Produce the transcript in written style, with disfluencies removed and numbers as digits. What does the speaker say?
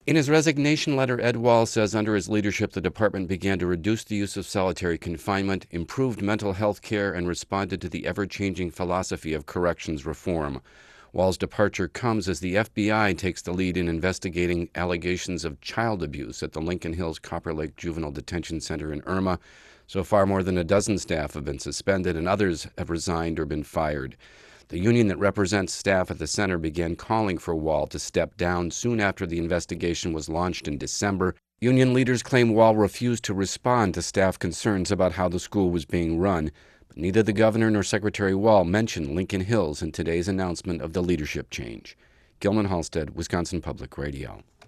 In his resignation letter, Ed Wall says under his leadership, the department began to reduce the use of solitary confinement, improved mental health care, and responded to the ever-changing philosophy of corrections reform. Wall's departure comes as the FBI takes the lead in investigating allegations of child abuse at the Lincoln Hills Copper Lake Juvenile Detention Center in Irma. So far, more than a dozen staff have been suspended and others have resigned or been fired. The union that represents staff at the center began calling for Wall to step down soon after the investigation was launched in December. Union leaders claim Wall refused to respond to staff concerns about how the school was being run, but neither the governor nor Secretary Wall mentioned Lincoln Hills in today's announcement of the leadership change. Gilman Halstead, Wisconsin Public Radio.